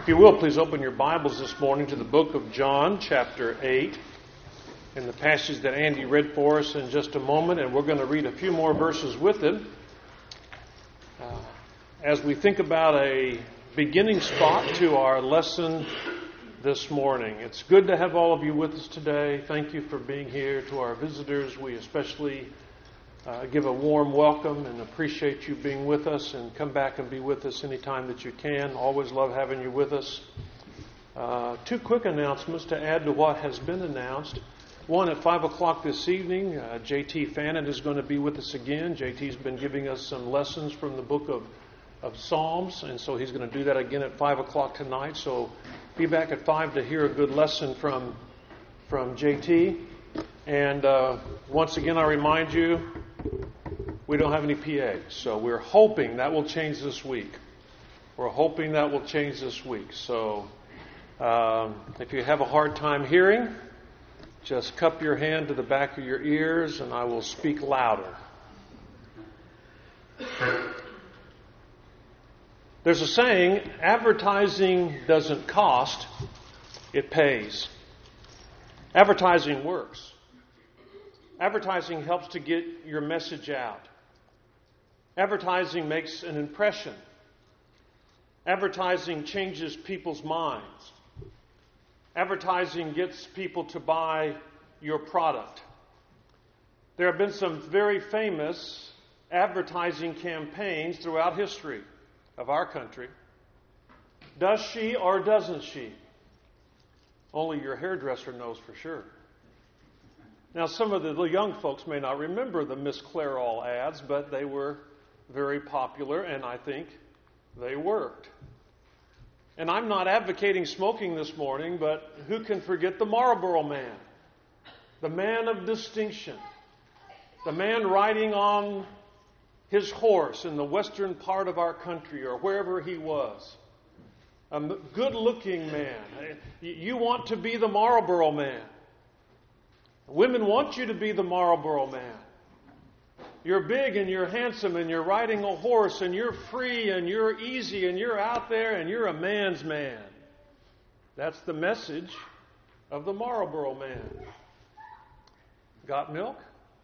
you will, please open your Bibles this morning to the book of John, chapter 8, and the passage that Andy read for us in just a moment, and we're going to read a few more verses with it as we think about a beginning spot to our lesson this morning. It's good to have all of you with us today. Thank you for being here. To our visitors, we especially give a warm welcome and appreciate you being with us, and come back and be with us anytime that you can. Always love having you with us. Two quick announcements to add to what has been announced. One, at 5 o'clock this evening, J.T. Fannin is going to be with us again. J.T.'s been giving us some lessons from the book of Psalms, and so he's going to do that again at 5 o'clock tonight. So be back at 5 to hear a good lesson from J.T. And once again, I remind you, we don't have any PAs, so we're hoping that will change this week. So if you have a hard time hearing, just cup your hand to the back of your ears and I will speak louder. There's a saying, advertising doesn't cost, it pays. Advertising works. Advertising helps to get your message out. Advertising makes an impression. Advertising changes people's minds. Advertising gets people to buy your product. There have been some very famous advertising campaigns throughout history of our country. Does she or doesn't she? Only your hairdresser knows for sure. Now, some of the young folks may not remember the Miss Clairol ads, but they were very popular, and I think they worked. And I'm not advocating smoking this morning, but who can forget the Marlboro Man? The man of distinction. The man riding on his horse in the western part of our country or wherever he was. A good-looking man. You want to be the Marlboro Man. Women want you to be the Marlboro Man. You're big and you're handsome and you're riding a horse and you're free and you're easy and you're out there and you're a man's man. That's the message of the Marlboro Man. Got milk?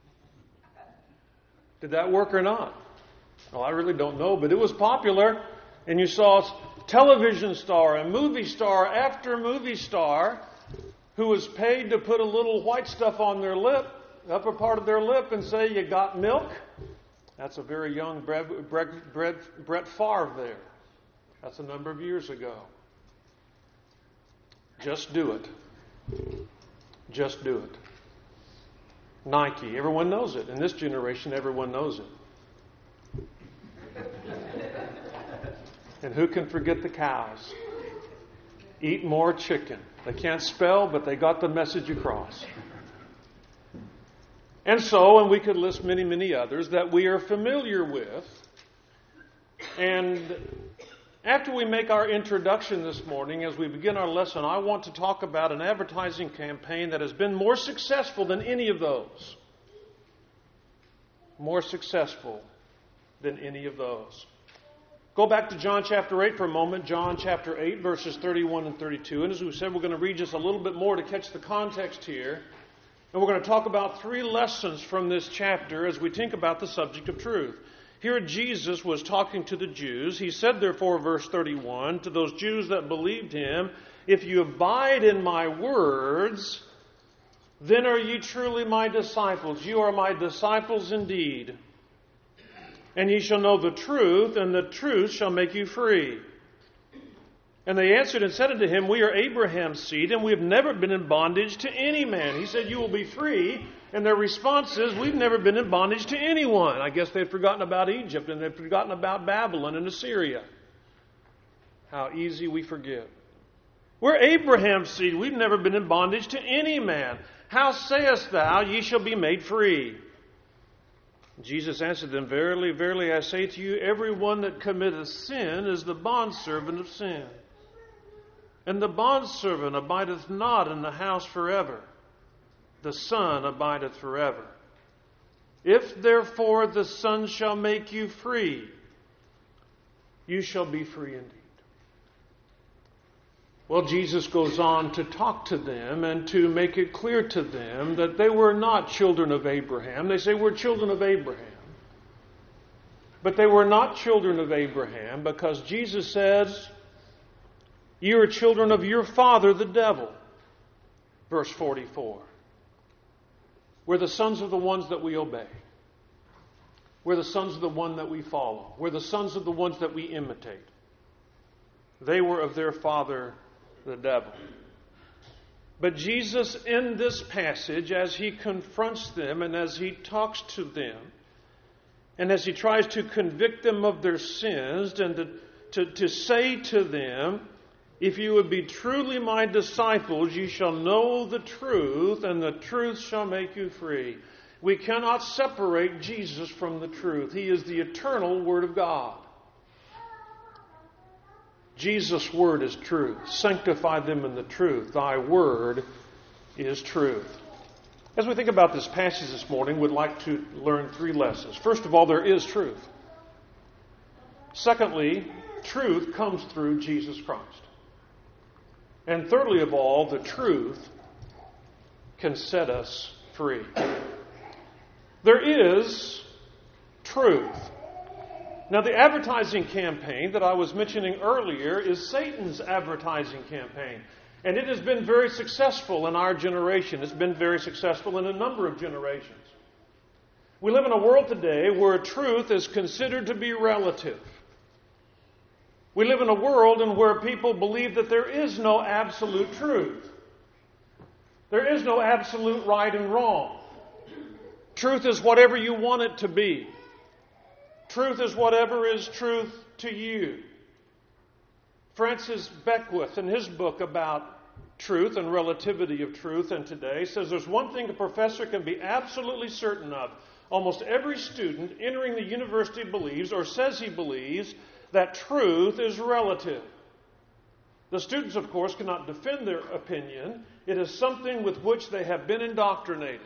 Did that work or not? Well, I really don't know, but it was popular. And you saw television star and movie star after movie star who was paid to put a little white stuff on their lip, upper part of their lip, and say, "You got milk?" That's a very young Brett Favre there. That's a number of years ago. Just do it. Just do it. Nike. Everyone knows it. In this generation, everyone knows it. And who can forget the cows? Eat more chicken. They can't spell, but they got the message across. And so, and we could list many, many others that we are familiar with. And after we make our introduction this morning, as we begin our lesson, I want to talk about an advertising campaign that has been more successful than any of those. More successful than any of those. Go back to John chapter 8 for a moment. John chapter 8, verses 31 and 32. And as we said, we're going to read just a little bit more to catch the context here. And we're going to talk about 3 lessons from this chapter as we think about the subject of truth. Here Jesus was talking to the Jews. He said, therefore, verse 31, to those Jews that believed him, "If you abide in my words, then are ye truly my disciples. You are my disciples indeed. And ye shall know the truth, and the truth shall make you free." And they answered and said unto him, "We are Abraham's seed, and we have never been in bondage to any man." He said, "You will be free." And their response is, "We've never been in bondage to anyone." I guess they'd forgotten about Egypt, and they'd forgotten about Babylon and Assyria. How easy we forget. We're Abraham's seed. We've never been in bondage to any man. How sayest thou, ye shall be made free? Jesus answered them, "Verily, verily, I say to you, every one that committeth sin is the bondservant of sin. And the bondservant abideth not in the house forever. The Son abideth forever. If therefore the Son shall make you free, you shall be free indeed." Well, Jesus goes on to talk to them and to make it clear to them that they were not children of Abraham. They say, we're children of Abraham. But they were not children of Abraham because Jesus says, you are children of your father, the devil. Verse 44. We're the sons of the ones that we obey. We're the sons of the one that we follow. We're the sons of the ones that we imitate. They were of their father, the devil. But Jesus, in this passage, as he confronts them and as he talks to them, and as he tries to convict them of their sins and to say to them, if you would be truly my disciples, you shall know the truth, and the truth shall make you free. We cannot separate Jesus from the truth. He is the eternal Word of God. Jesus' Word is truth. Sanctify them in the truth. Thy Word is truth. As we think about this passage this morning, we'd like to learn 3 lessons. First of all, there is truth. Secondly, truth comes through Jesus Christ. And thirdly of all, the truth can set us free. There is truth. Now, the advertising campaign that I was mentioning earlier is Satan's advertising campaign. And it has been very successful in our generation. It's been very successful in a number of generations. We live in a world today where truth is considered to be relative. We live in a world in where people believe that there is no absolute truth. There is no absolute right and wrong. Truth is whatever you want it to be. Truth is whatever is truth to you. Francis Beckwith, in his book about truth and relativity of truth and today, says there's one thing a professor can be absolutely certain of. Almost every student entering the university believes or says he believes that truth is relative. The students, of course, cannot defend their opinion. It is something with which they have been indoctrinated.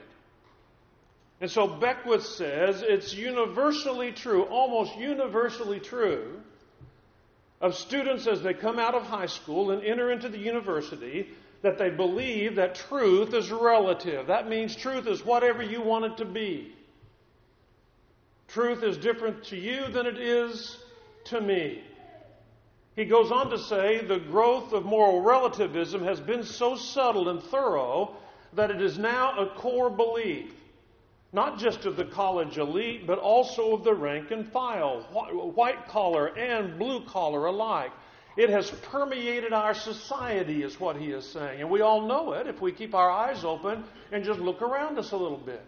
And so Beckwith says it's universally true, almost universally true, of students as they come out of high school and enter into the university, that they believe that truth is relative. That means truth is whatever you want it to be. Truth is different to you than it is to me. He goes on to say the growth of moral relativism has been so subtle and thorough that it is now a core belief, not just of the college elite, but also of the rank and file, white collar and blue collar alike. It has permeated our society, is what he is saying. And we all know it if we keep our eyes open and just look around us a little bit.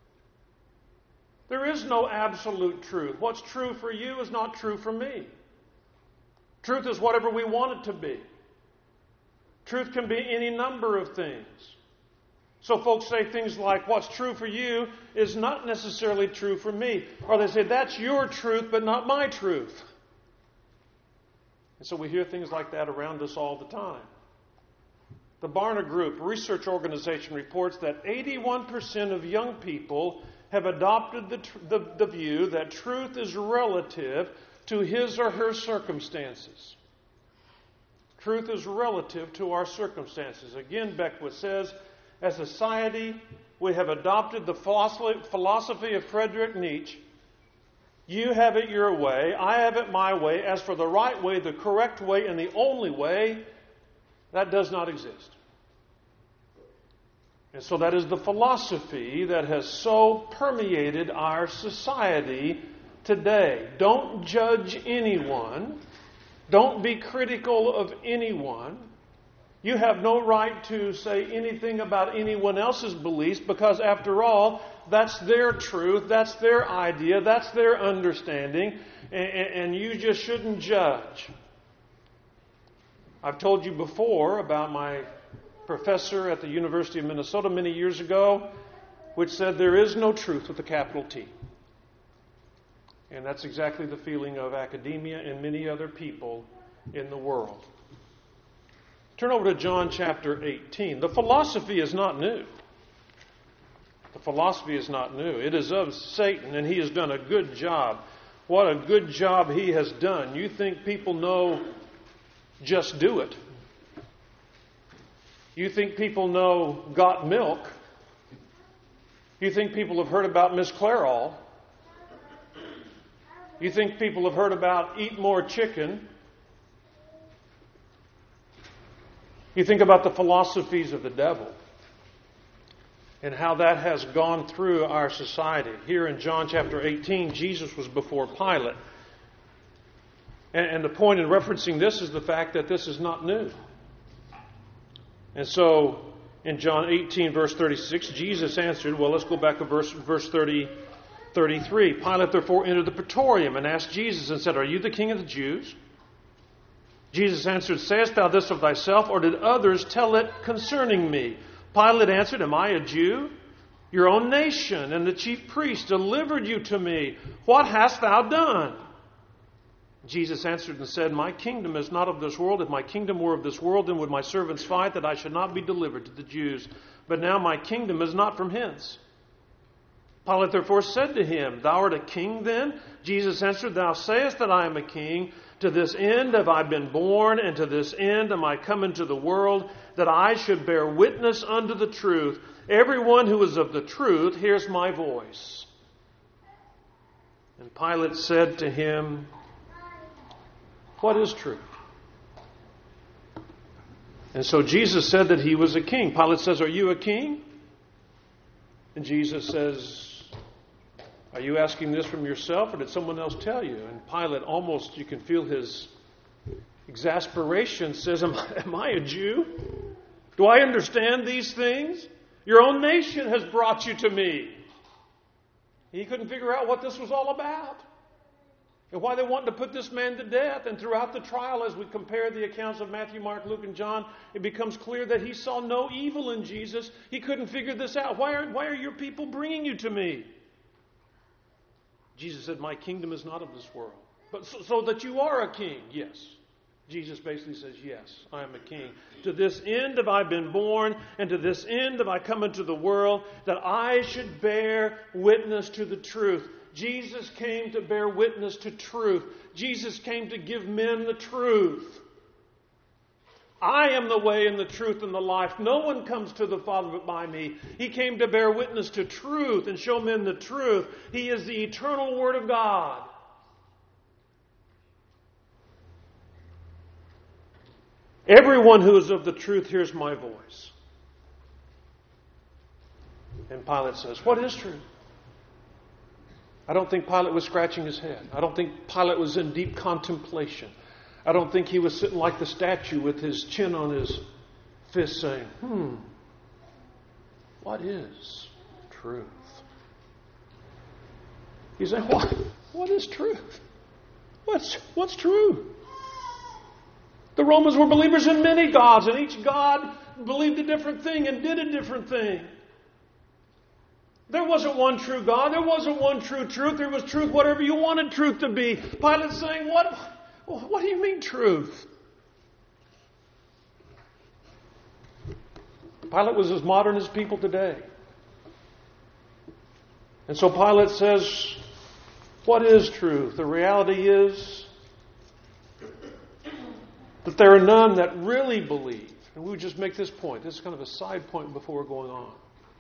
There is no absolute truth. What's true for you is not true for me. Truth is whatever we want it to be. Truth can be any number of things. So folks say things like, what's true for you is not necessarily true for me. Or they say, that's your truth, but not my truth. And so we hear things like that around us all the time. The Barna Group, a research organization, reports that 81% of young people have adopted the view that truth is relative to his or her circumstances. Truth is relative to our circumstances. Again, Beckwith says, as a society, we have adopted the philosophy of Friedrich Nietzsche. You have it your way, I have it my way. As for the right way, the correct way, and the only way, that does not exist. And so that is the philosophy that has so permeated our society today. Don't judge anyone. Don't be critical of anyone. You have no right to say anything about anyone else's beliefs because, after all, that's their truth, that's their idea, that's their understanding, and you just shouldn't judge. I've told you before about my professor at the University of Minnesota many years ago, which said there is no truth with a capital T. And that's exactly the feeling of academia and many other people in the world. Turn over to John chapter 18. The philosophy is not new. The philosophy is not new. It is of Satan, and he has done a good job. What a good job he has done. You think people know just do it. You think people know Got Milk. You think people have heard about Miss Clairol. You think people have heard about Eat More Chicken. You think about the philosophies of the devil and how that has gone through our society. Here in John chapter 18, Jesus was before Pilate. And the point in referencing this is the fact that this is not new. And so, in John 18, verse 36, Jesus answered, well, let's go back to verse 33. Pilate therefore entered the praetorium and asked Jesus and said, are you the king of the Jews? Jesus answered, sayest thou this of thyself, or did others tell it concerning me? Pilate answered, am I a Jew? Your own nation and the chief priests delivered you to me. What hast thou done? Jesus answered and said, my kingdom is not of this world. If my kingdom were of this world, then would my servants fight that I should not be delivered to the Jews. But now my kingdom is not from hence. Pilate therefore said to him, thou art a king then? Jesus answered, thou sayest that I am a king. To this end have I been born, and to this end am I come into the world, that I should bear witness unto the truth. Everyone who is of the truth hears my voice. And Pilate said to him, what is truth? And so Jesus said that he was a king. Pilate says, are you a king? And Jesus says, are you asking this from yourself, or did someone else tell you? And Pilate, almost, you can feel his exasperation, says, am I a Jew? Do I understand these things? Your own nation has brought you to me. He couldn't figure out what this was all about, and why they wanted to put this man to death. And throughout the trial, as we compare the accounts of Matthew, Mark, Luke, and John, it becomes clear that he saw no evil in Jesus. He couldn't figure this out. Why are your people bringing you to me? Jesus said, my kingdom is not of this world. But so that you are a king, yes. Jesus basically says, yes, I am a king. To this end have I been born, and to this end have I come into the world, that I should bear witness to the truth. Jesus came to bear witness to truth. Jesus came to give men the truth. I am the way and the truth and the life. No one comes to the Father but by me. He came to bear witness to truth and show men the truth. He is the eternal Word of God. Everyone who is of the truth hears my voice. And Pilate says, what is truth? I don't think Pilate was scratching his head. I don't think Pilate was in deep contemplation. I don't think he was sitting like the statue with his chin on his fist saying, what is truth? He's saying, what is truth? What's true? The Romans were believers in many gods, and each god believed a different thing and did a different thing. There wasn't one true God. There wasn't one true truth. There was truth whatever you wanted truth to be. Pilate's saying, what do you mean truth? Pilate was as modern as people today. And so Pilate says, what is truth? The reality is that there are none that really believe. And we would just make this point. This is kind of a side point before we're going on.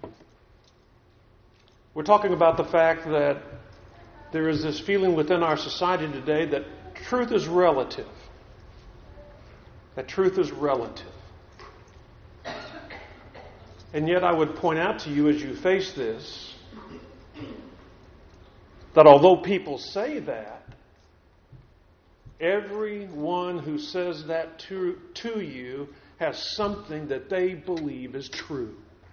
We're talking about the fact that there is this feeling within our society today that truth is relative. That truth is relative. And yet I would point out to you as you face this, that although people say that, everyone who says that to you has something that they believe is true.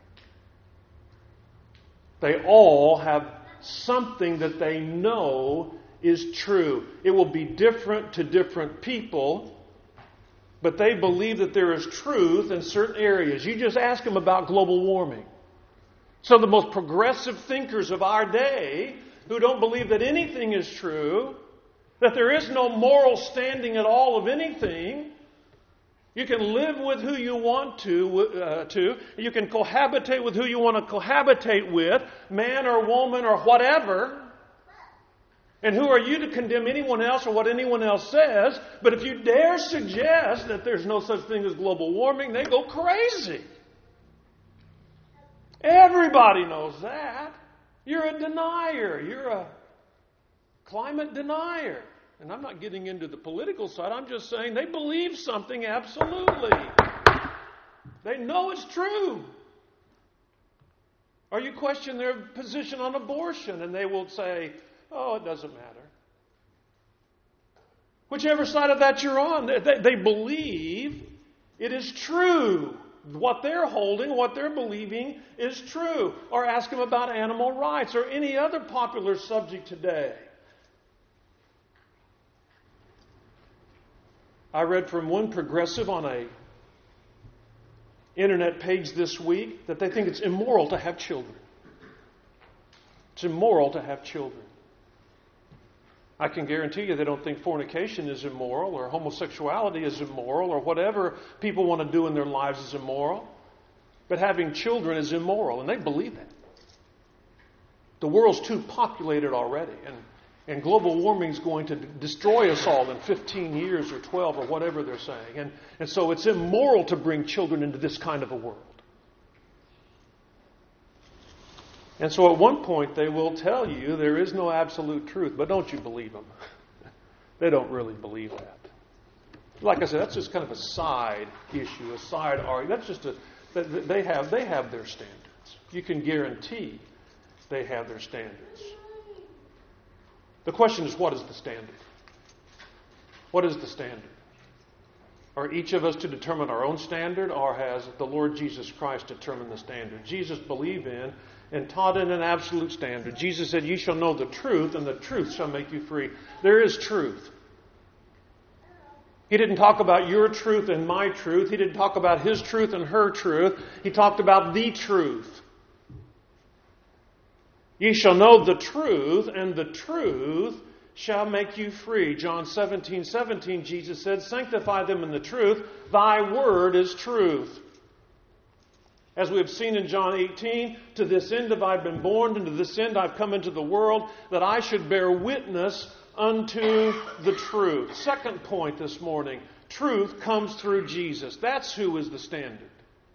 They all have something that they know is true. It will be different to different people, but they believe that there is truth in certain areas. You just ask them about global warming. So the most progressive thinkers of our day, who don't believe that anything is true, that there is no moral standing at all of anything, you can live with who you want to. You can cohabitate with who you want to cohabitate with, man or woman or whatever. And who are you to condemn anyone else or what anyone else says? But if you dare suggest that there's no such thing as global warming, they go crazy. Everybody knows that. You're a denier. You're a climate denier. And I'm not getting into the political side. I'm just saying they believe something absolutely. They know it's true. Or you question their position on abortion and they will say, oh, it doesn't matter. Whichever side of that you're on, they believe it is true. What they're holding, what they're believing is true. Or ask them about animal rights or any other popular subject today. I read from one progressive on a internet page this week that they think it's immoral to have children. It's immoral to have children. I can guarantee you they don't think fornication is immoral or homosexuality is immoral or whatever people want to do in their lives is immoral. But having children is immoral, and they believe it. The world's too populated already, and global warming is going to destroy us all in 15 years or 12 or whatever they're saying. And so it's immoral to bring children into this kind of a world. And so at one point they will tell you there is no absolute truth, but don't you believe them? They don't really believe that. Like I said, that's just kind of a side issue, a side argument. That's just they have their standards. You can guarantee they have their standards. The question is, what is the standard? What is the standard? Are each of us to determine our own standard, or has the Lord Jesus Christ determined the standard? Jesus believed in and taught in an absolute standard. Jesus said, "You shall know the truth, and the truth shall make you free." There is truth. He didn't talk about your truth and my truth. He didn't talk about his truth and her truth. He talked about the truth. Ye shall know the truth, and the truth shall make you free. John 17:17, Jesus said, "Sanctify them in the truth. Thy word is truth." As we have seen in John 18, "To this end have I been born, and to this end I've come into the world, that I should bear witness unto the truth." Second point this morning, truth comes through Jesus. That's who is the standard.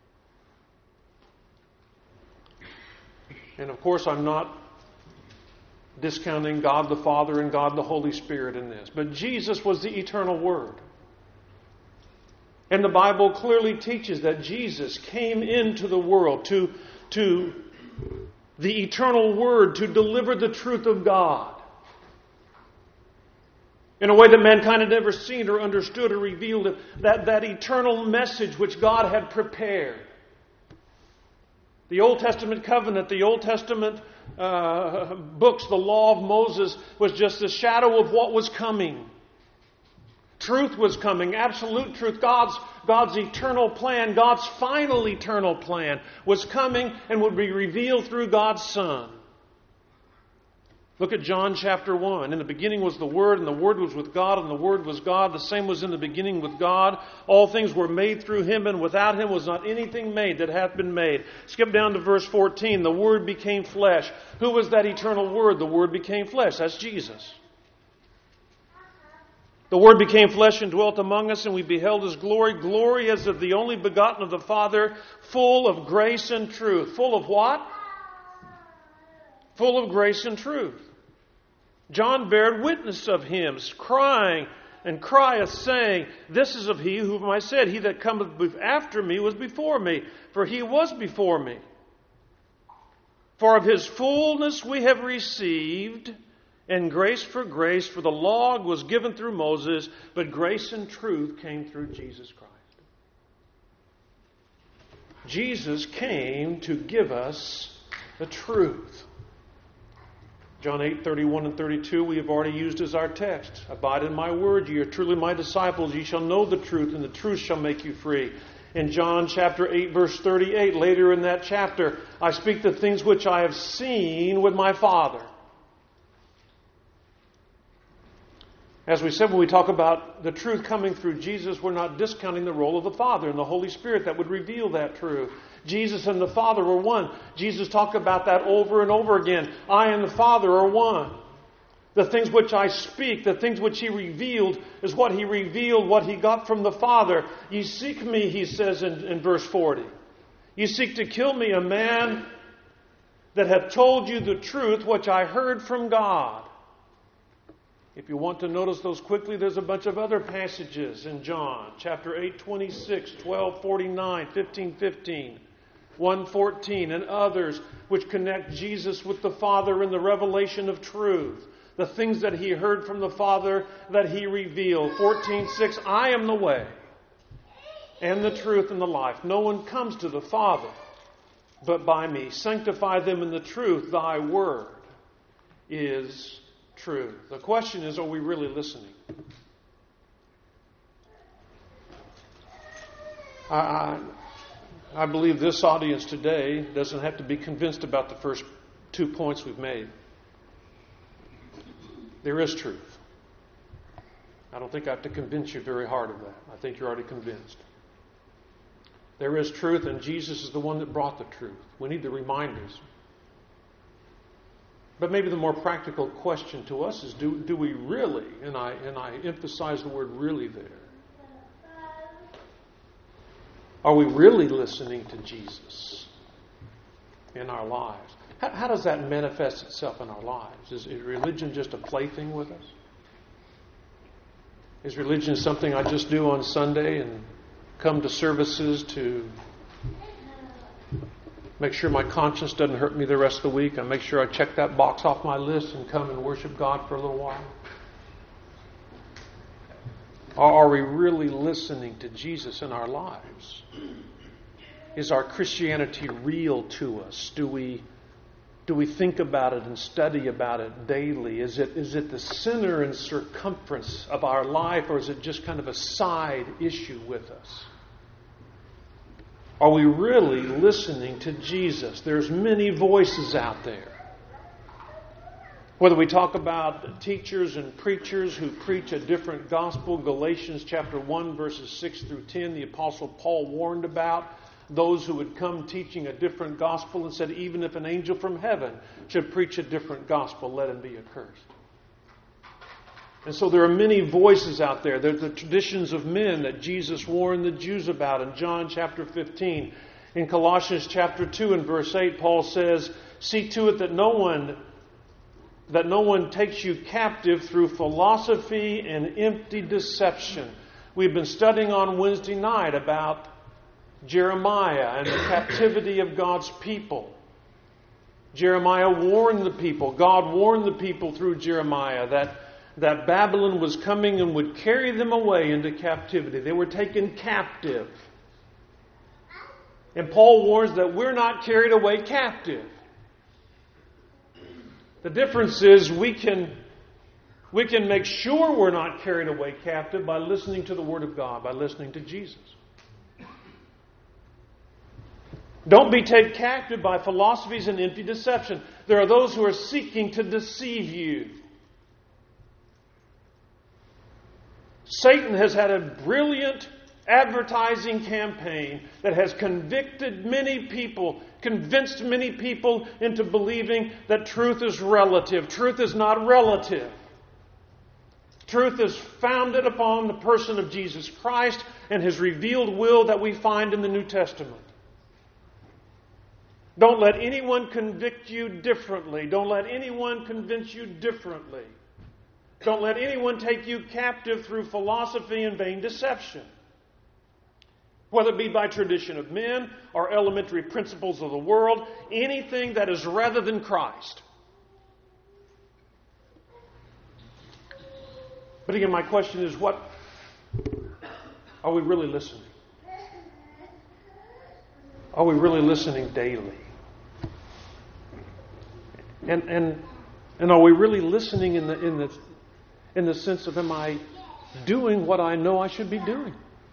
And of course, I'm not discounting God the Father and God the Holy Spirit in this. But Jesus was the eternal Word. And the Bible clearly teaches that Jesus came into the world to the eternal Word to deliver the truth of God in a way that mankind had never seen or understood or revealed, that eternal message which God had prepared. The Old Testament covenant, the Old Testament books, the law of Moses was just a shadow of what was coming. Truth was coming, absolute truth. God's eternal plan, God's final eternal plan was coming and would be revealed through God's Son. Look at John chapter 1. In the beginning was the Word, and the Word was with God, and the Word was God. The same was in the beginning with God. All things were made through Him, and without Him was not anything made that hath been made. Skip down to verse 14. The Word became flesh. Who was that eternal Word? The Word became flesh. That's Jesus. The Word became flesh and dwelt among us, and we beheld His glory. Glory as of the only begotten of the Father, full of grace and truth. Full of what? Full of grace and truth. John bare witness of Him, crying and crieth, saying, "This is of He whom I said, He that cometh after me was before me, for He was before me. For of His fullness we have received, and grace for grace, for the law was given through Moses, but grace and truth came through Jesus Christ." Jesus came to give us the truth. John 8:31 and 32 we have already used as our text. "Abide in my word, ye are truly my disciples. Ye shall know the truth, and the truth shall make you free." In John chapter 8, verse 38, later in that chapter, "I speak the things which I have seen with my Father." As we said, when we talk about the truth coming through Jesus, we're not discounting the role of the Father and the Holy Spirit that would reveal that truth. Jesus and the Father are one. Jesus talked about that over and over again. "I and the Father are one." The things which I speak, the things which He revealed, is what He revealed, what He got from the Father. "Ye seek me," He says in verse 40. "You seek to kill me, a man that have told you the truth which I heard from God. If you want to notice those quickly, there's a bunch of other passages in John. Chapter 8, 26, 12, 49, 15, 15, 1:14, and others which connect Jesus with the Father in the revelation of truth. The things that He heard from the Father that He revealed. 14:6, I am the way and the truth and the life. No one comes to the Father but by me. Sanctify them in the truth. Thy word is truth. The question is, are we really listening? I believe this audience today doesn't have to be convinced about the first 2 points we've made. There is truth. I don't think I have to convince you very hard of that. I think you're already convinced. There is truth, and Jesus is the one that brought the truth. We need the reminders. But maybe the more practical question to us is, do we really, and I emphasize the word really there, are we really listening to Jesus in our lives? How does that manifest itself in our lives? Is religion just a plaything with us? Is religion something I just do on Sunday and come to services to make sure my conscience doesn't hurt me the rest of the week? I make sure I check that box off my list and come and worship God for a little while? Or are we really listening to Jesus in our lives? Is our Christianity real to us? Do we think about it and study about it daily? Is it the center and circumference of our life, or is it just kind of a side issue with us? Are we really listening to Jesus? There's many voices out there. Whether we talk about teachers and preachers who preach a different gospel, Galatians chapter 1, verses 6 through 10, the Apostle Paul warned about those who would come teaching a different gospel and said, even if an angel from heaven should preach a different gospel, let him be accursed. And so there are many voices out there. There are the traditions of men that Jesus warned the Jews about in John chapter 15. In Colossians chapter 2 and verse 8, Paul says, see to it that no one takes you captive through philosophy and empty deception. We've been studying on Wednesday night about Jeremiah and the captivity of God's people. Jeremiah warned the people, God warned the people through Jeremiah that Babylon was coming and would carry them away into captivity. They were taken captive. And Paul warns that we're not carried away captive. The difference is we can make sure we're not carried away captive by listening to the Word of God, by listening to Jesus. Don't be taken captive by philosophies and empty deception. There are those who are seeking to deceive you. Satan has had a brilliant advertising campaign that has convinced many people into believing that truth is relative. Truth is not relative. Truth is founded upon the person of Jesus Christ and His revealed will that we find in the New Testament. Don't let anyone convict you differently. Don't let anyone convince you differently. Don't let anyone take you captive through philosophy and vain deception. Whether it be by tradition of men or elementary principles of the world, anything that is rather than Christ. But again, my question is, what are we really listening? Are we really listening daily? And are we really listening in the sense of, am I doing what I know I should be doing?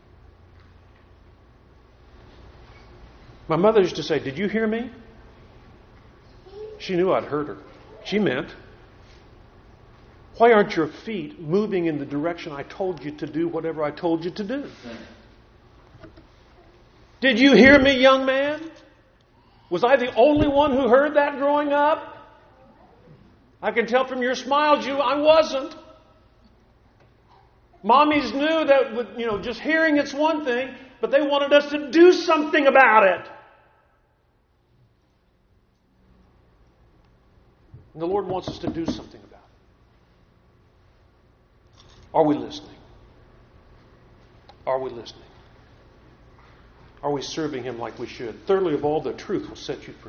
My mother used to say, did you hear me? She knew I'd heard her. She meant, why aren't your feet moving in the direction I told you to do whatever I told you to do? Did you hear me, young man? Was I the only one who heard that growing up? I can tell from your smile, Jew, I wasn't. Mommies knew that, just hearing it's one thing, but they wanted us to do something about it. And the Lord wants us to do something about it. Are we listening? Are we listening? Are we serving Him like we should? Thirdly of all, the truth will set you free.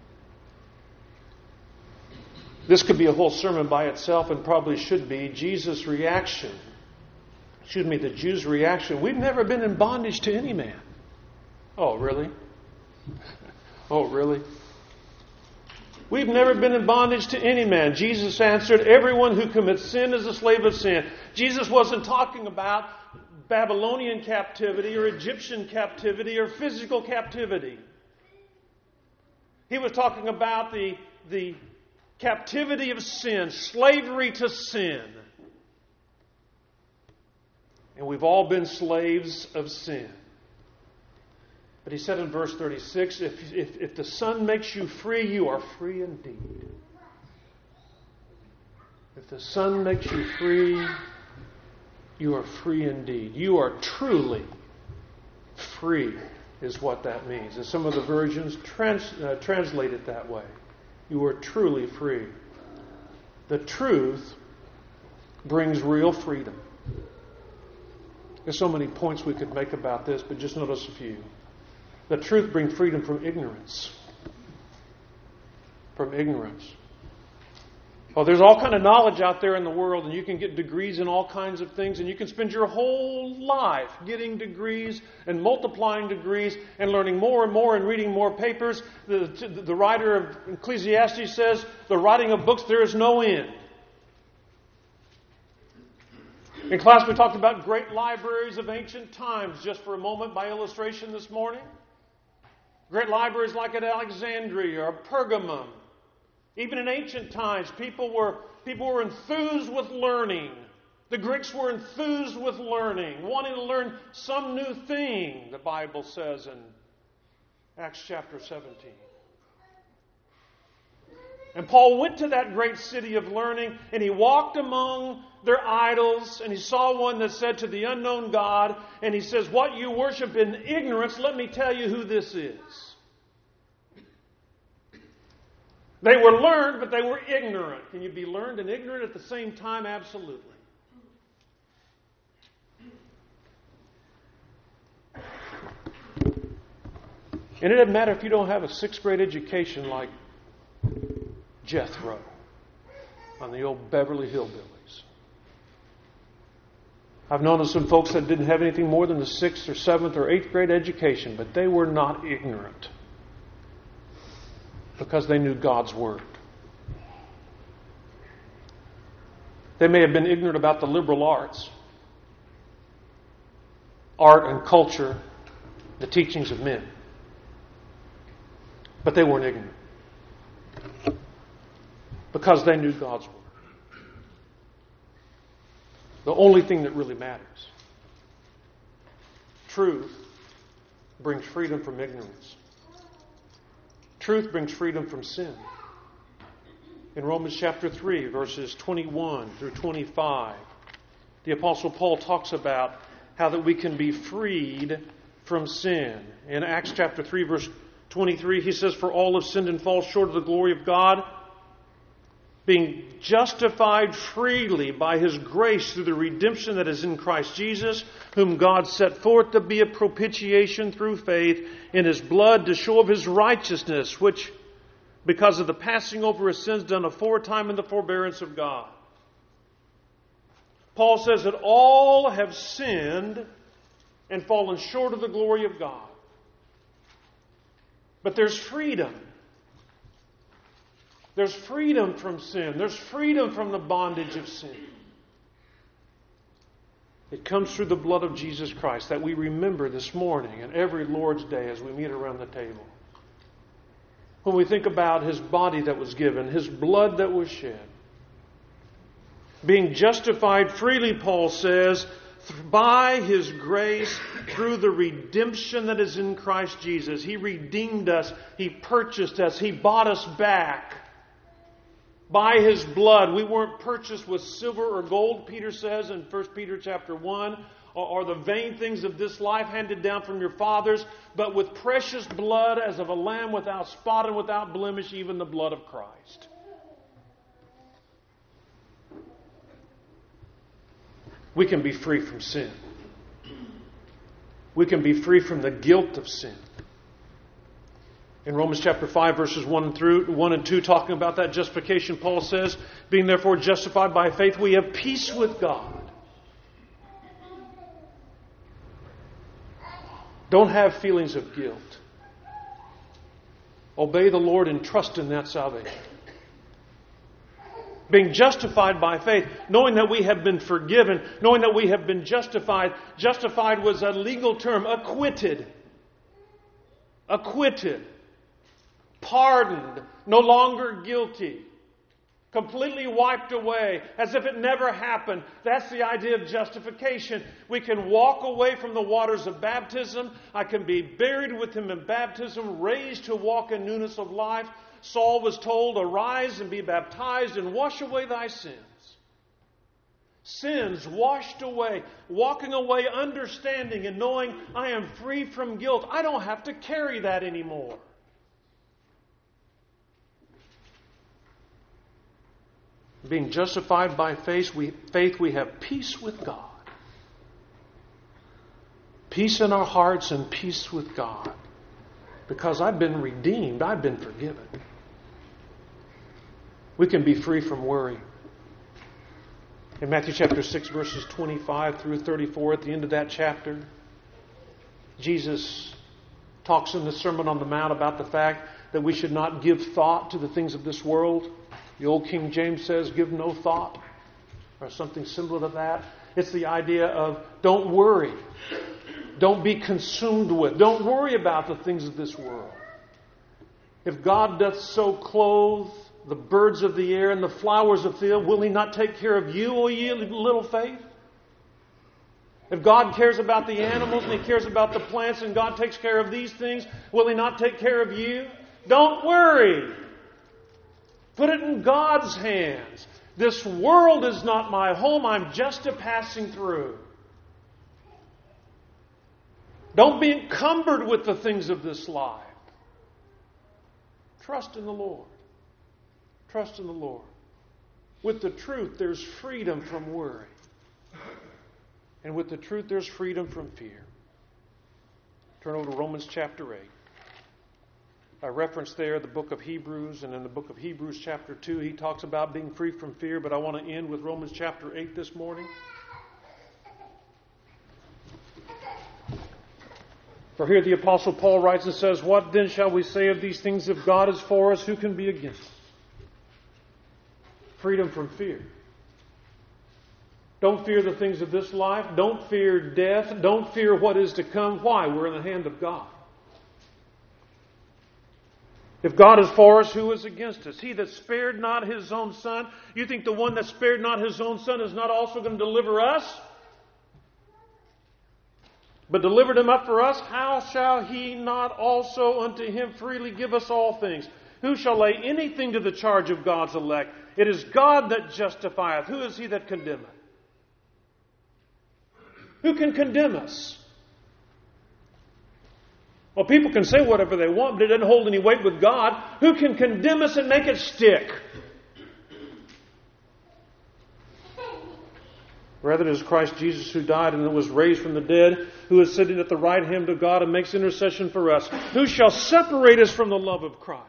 This could be a whole sermon by itself and probably should be. Jesus' reaction, the Jews' reaction. We've never been in bondage to any man. Oh, really? Oh, really? We've never been in bondage to any man. Jesus answered, everyone who commits sin is a slave of sin. Jesus wasn't talking about Babylonian captivity or Egyptian captivity or physical captivity. He was talking about the captivity of sin, slavery to sin. And we've all been slaves of sin. But he said in verse 36, if the Son makes you free, you are free indeed. If the Son makes you free, you are free indeed. You are truly free is what that means. And some of the versions translate it that way. You are truly free. The truth brings real freedom. There's so many points we could make about this, but just notice a few. The truth brings freedom from ignorance. From ignorance. Oh, there's all kind of knowledge out there in the world, and you can get degrees in all kinds of things, and you can spend your whole life getting degrees and multiplying degrees and learning more and more and reading more papers. The writer of Ecclesiastes says, the writing of books, there is no end. In class, we talked about great libraries of ancient times, just for a moment by illustration this morning. Great libraries like at Alexandria or Pergamum. Even in ancient times, people were enthused with learning. The Greeks were enthused with learning, wanting to learn some new thing, the Bible says in Acts chapter 17. And Paul went to that great city of learning, and he walked among their idols, and he saw one that said to the unknown God, and he says, what you worship in ignorance, let me tell you who this is. They were learned, but they were ignorant. Can you be learned and ignorant at the same time? Absolutely. And it doesn't matter if you don't have a 6th grade education like Jethro on the old Beverly Hillbillies. I've known of some folks that didn't have anything more than a 6th or 7th or 8th grade education, but they were not ignorant because they knew God's Word. They may have been ignorant about the liberal arts, art and culture, the teachings of men, but they weren't ignorant because they knew God's Word. The only thing that really matters. Truth brings freedom from ignorance. Truth brings freedom from sin. In Romans chapter 3, verses 21 through 25, the Apostle Paul talks about how that we can be freed from sin. In Acts chapter 3, verse 23, he says, for all have sinned and fall short of the glory of God, being justified freely by His grace through the redemption that is in Christ Jesus, whom God set forth to be a propitiation through faith in His blood to show of His righteousness, which, because of the passing over His sins done aforetime in the forbearance of God. Paul says that all have sinned and fallen short of the glory of God. But there's freedom. There's freedom from sin. There's freedom from the bondage of sin. It comes through the blood of Jesus Christ that we remember this morning and every Lord's Day as we meet around the table. When we think about His body that was given, His blood that was shed. Being justified freely, Paul says, by His grace through the redemption that is in Christ Jesus. He redeemed us. He purchased us. He bought us back. By His blood. We weren't purchased with silver or gold, Peter says in 1 Peter chapter 1, or the vain things of this life handed down from your fathers, but with precious blood as of a lamb without spot and without blemish, even the blood of Christ. we can be free from sin. We can be free from the guilt of sin. In Romans chapter 5, verses 1 and 2, talking about that justification, Paul says, being therefore justified by faith, we have peace with God. Don't have feelings of guilt. Obey the Lord and trust in that salvation. Being justified by faith, knowing that we have been forgiven, knowing that we have been justified. Justified was a legal term. Acquitted. Acquitted. Pardoned. No longer guilty. Completely wiped away. As if it never happened. That's the idea of justification. We can walk away from the waters of baptism. I can be buried with Him in baptism. Raised to walk in newness of life. Saul was told, arise and be baptized and wash away thy sins. Sins washed away. Walking away understanding and knowing I am free from guilt. I don't have to carry that anymore. Being justified by faith, we have peace with God. Peace in our hearts and peace with God. Because I've been redeemed. I've been forgiven. We can be free from worry. In Matthew chapter 6, verses 25 through 34, at the end of that chapter, Jesus talks in the Sermon on the Mount about the fact that we should not give thought to the things of this world. The old King James says, give no thought, or something similar to that. It's the idea of don't worry. Don't be consumed with. Don't worry about the things of this world. If God doth so clothe the birds of the air and the flowers of the field, will He not take care of you, O ye little faith? If God cares about the animals and He cares about the plants and God takes care of these things, will He not take care of you? Don't worry. Put it in God's hands. This world is not my home. I'm just a passing through. Don't be encumbered with the things of this life. Trust in the Lord. Trust in the Lord. With the truth, there's freedom from worry. And with the truth, there's freedom from fear. Turn over to Romans chapter 8. I referenced there the book of Hebrews, and in the book of Hebrews chapter 2, he talks about being free from fear, but I want to end with Romans chapter 8 this morning. For here the Apostle Paul writes and says, what then shall we say of these things? If God is for us, who can be against us? Freedom from fear. Don't fear the things of this life. Don't fear death. Don't fear what is to come. Why? We're in the hand of God. If God is for us, who is against us? He that spared not His own Son. You think the one that spared not His own Son is not also going to deliver us? But delivered Him up for us, how shall He not also unto Him freely give us all things? Who shall lay anything to the charge of God's elect? It is God that justifieth. Who is He that condemneth? Who can condemn us? Well, people can say whatever they want, but it doesn't hold any weight with God. Who can condemn us and make it stick? Rather, it is Christ Jesus who died and was raised from the dead, who is sitting at the right hand of God and makes intercession for us. Who shall separate us from the love of Christ?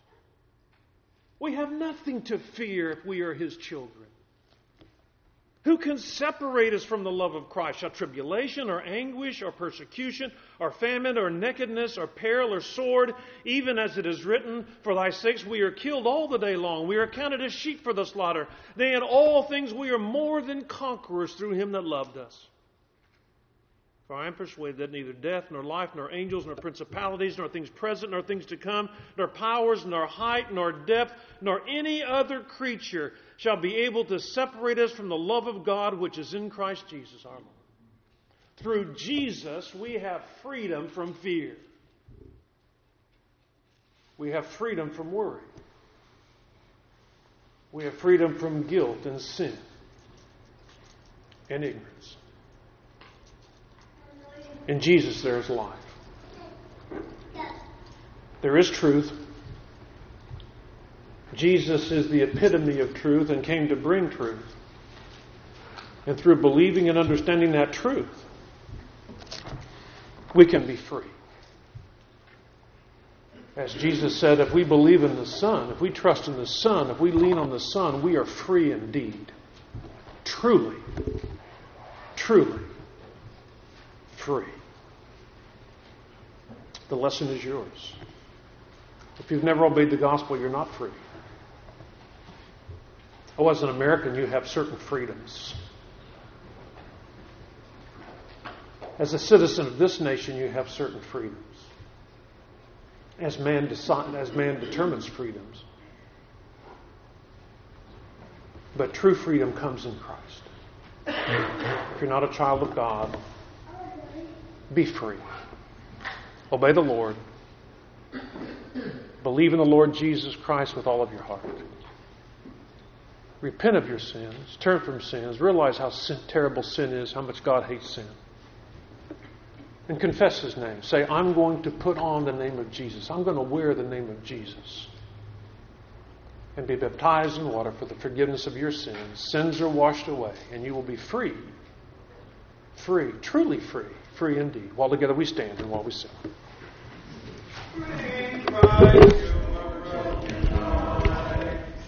We have nothing to fear if we are His children. Who can separate us from the love of Christ? Shall tribulation or anguish or persecution or famine or nakedness or peril or sword? Even as it is written, for thy sakes we are killed all the day long. We are counted as sheep for the slaughter. Nay, in all things we are more than conquerors through Him that loved us. For I am persuaded that neither death, nor life, nor angels, nor principalities, nor things present, nor things to come, nor powers, nor height, nor depth, nor any other creature shall be able to separate us from the love of God which is in Christ Jesus our Lord. Through Jesus we have freedom from fear. We have freedom from worry. We have freedom from guilt and sin and ignorance. In Jesus there is life. There is truth. Jesus is the epitome of truth and came to bring truth. And through believing and understanding that truth, we can be free. As Jesus said, if we believe in the Son, if we trust in the Son, if we lean on the Son, we are free indeed. Truly, truly free. The lesson is yours. If you've never obeyed the gospel, you're not free. Oh, as an American, you have certain freedoms. As a citizen of this nation, you have certain freedoms. As man determines freedoms. But true freedom comes in Christ. If you're not a child of God, be free. Obey the Lord. Believe in the Lord Jesus Christ with all of your heart. Repent of your sins. Turn from sins. Realize how terrible sin is, how much God hates sin. And confess His name. Say, I'm going to put on the name of Jesus. I'm going to wear the name of Jesus. And be baptized in water for the forgiveness of your sins. Sins are washed away, and you will be free. Free, truly free. Free indeed. While together we stand and while we sing.